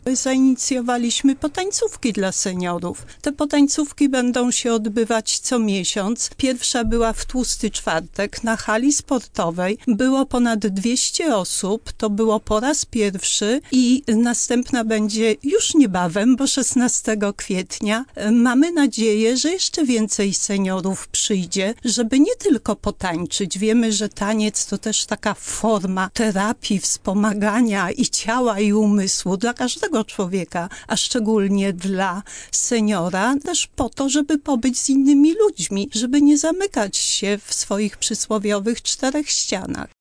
Zainicjowaliśmy potańcówki dla seniorów. Te potańcówki będą się odbywać co miesiąc. Pierwsza była w Tłusty Czwartek na hali sportowej. Było ponad 200 osób. To było po raz pierwszy i następna będzie już niebawem, bo 16 kwietnia. Mamy nadzieję, że jeszcze więcej seniorów przyjdzie, żeby nie tylko potańczyć. Wiemy, że taniec to też taka forma terapii, wspomagania i ciała, i umysłu dla każdego człowieka, a szczególnie dla seniora, też po to, żeby pobyć z innymi ludźmi, żeby nie zamykać się w swoich przysłowiowych 4 ścianach.